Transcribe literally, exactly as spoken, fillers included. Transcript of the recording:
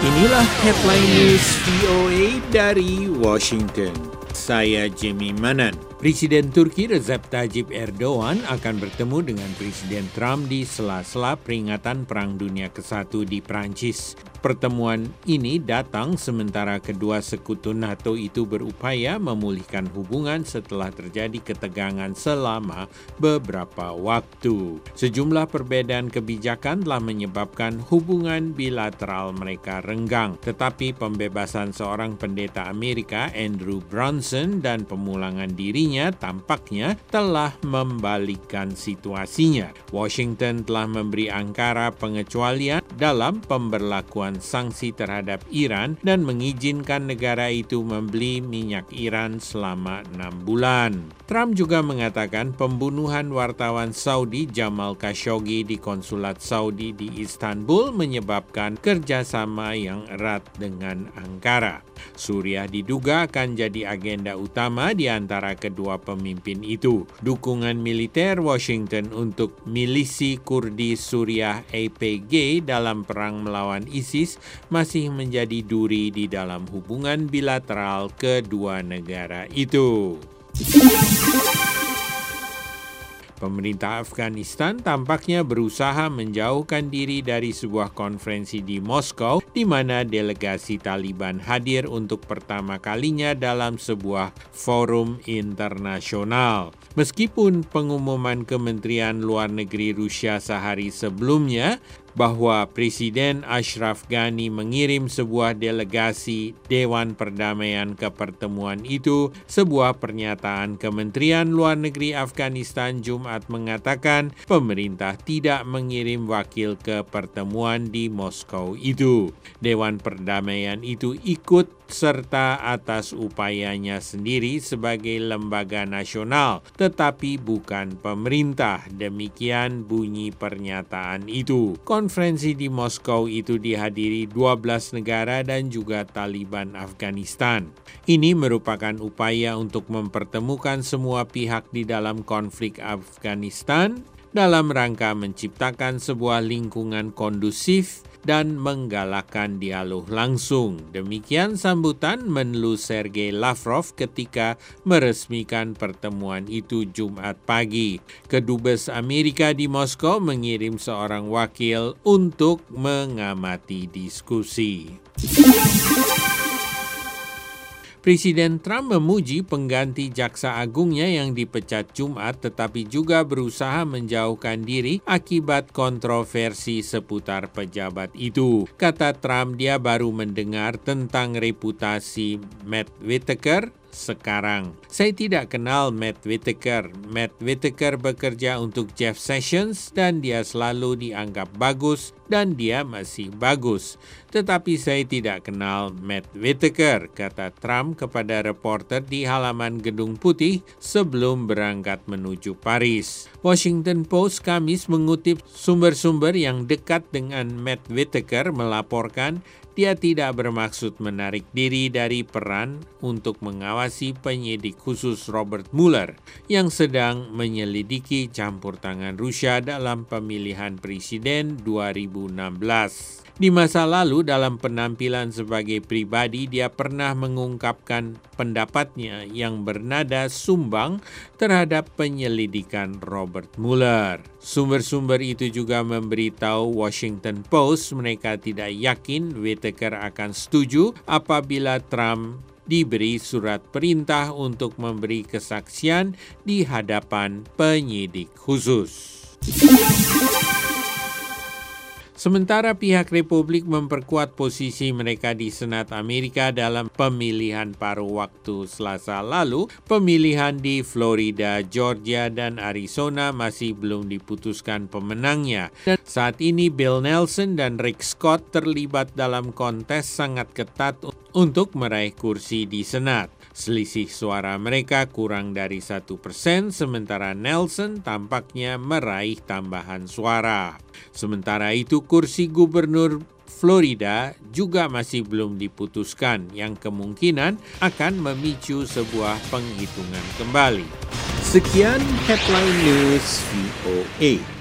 Inilah headline news V O A dari Washington. Saya Jimmy Manan. Presiden Turki Recep Tayyip Erdogan akan bertemu dengan Presiden Trump di sela-sela peringatan Perang Dunia Kesatu di Prancis. Pertemuan ini datang sementara kedua sekutu NATO itu berupaya memulihkan hubungan setelah terjadi ketegangan selama beberapa waktu. Sejumlah perbedaan kebijakan telah menyebabkan hubungan bilateral mereka renggang, tetapi pembebasan seorang pendeta Amerika, Andrew Brunson, dan pemulangan dirinya tampaknya telah membalikkan situasinya. Washington telah memberi Ankara pengecualian dalam pemberlakuan sanksi terhadap Iran dan mengizinkan negara itu membeli minyak Iran selama enam bulan. Trump juga mengatakan pembunuhan wartawan Saudi Jamal Khashoggi di konsulat Saudi di Istanbul menyebabkan kerjasama yang erat dengan Ankara. Suriah diduga akan jadi agenda utama di antara kedua pemimpin itu. Dukungan militer Washington untuk milisi Kurdi Suriah A P G dalam perang melawan ISIS masih menjadi duri di dalam hubungan bilateral kedua negara itu. Pemerintah Afghanistan tampaknya berusaha menjauhkan diri dari sebuah konferensi di Moskow di mana delegasi Taliban hadir untuk pertama kalinya dalam sebuah forum internasional. Meskipun pengumuman Kementerian Luar Negeri Rusia sehari sebelumnya bahwa Presiden Ashraf Ghani mengirim sebuah delegasi Dewan Perdamaian ke pertemuan itu, sebuah pernyataan Kementerian Luar Negeri Afghanistan Jumat mengatakan pemerintah tidak mengirim wakil ke pertemuan di Moskow itu. Dewan Perdamaian itu ikut serta atas upayanya sendiri sebagai lembaga nasional, tetapi bukan pemerintah. Demikian bunyi pernyataan itu. Konferensi di Moskow itu dihadiri dua belas negara dan juga Taliban Afghanistan. Ini merupakan upaya untuk mempertemukan semua pihak di dalam konflik Afghanistan dalam rangka menciptakan sebuah lingkungan kondusif dan menggalakkan dialog langsung. Demikian sambutan Menlu Sergei Lavrov ketika meresmikan pertemuan itu Jumat pagi. Kedubes Amerika di Moskow mengirim seorang wakil untuk mengamati diskusi. Presiden Trump memuji pengganti jaksa agungnya yang dipecat Jumat tetapi juga berusaha menjauhkan diri akibat kontroversi seputar pejabat itu. Kata Trump, dia baru mendengar tentang reputasi Matt Whitaker sekarang. Saya tidak kenal Matt Whitaker. Matt Whitaker bekerja untuk Jeff Sessions dan dia selalu dianggap bagus dan dia masih bagus. Tetapi saya tidak kenal Matt Whitaker, kata Trump kepada reporter di halaman Gedung Putih sebelum berangkat menuju Paris. Washington Post Kamis mengutip sumber-sumber yang dekat dengan Matt Whitaker melaporkan dia tidak bermaksud menarik diri dari peran untuk mengawasi penyidik khusus Robert Mueller yang sedang menyelidiki campur tangan Rusia dalam pemilihan presiden dua ribu enam belas. Di masa lalu dalam penampilan sebagai pribadi dia pernah mengungkapkan pendapatnya yang bernada sumbang terhadap penyelidikan Robert Mueller. Sumber-sumber itu juga memberitahu Washington Post mereka tidak yakin Whitaker akan setuju apabila Trump diberi surat perintah untuk memberi kesaksian di hadapan penyidik khusus. Sementara pihak Republik memperkuat posisi mereka di Senat Amerika dalam pemilihan paruh waktu Selasa lalu, pemilihan di Florida, Georgia, dan Arizona masih belum diputuskan pemenangnya. Dan saat ini Bill Nelson dan Rick Scott terlibat dalam kontes sangat ketat untuk meraih kursi di Senat. Selisih suara mereka kurang dari satu persen, sementara Nelson tampaknya meraih tambahan suara. Sementara itu, kursi gubernur Florida juga masih belum diputuskan, yang kemungkinan akan memicu sebuah penghitungan kembali. Sekian headline news V O A.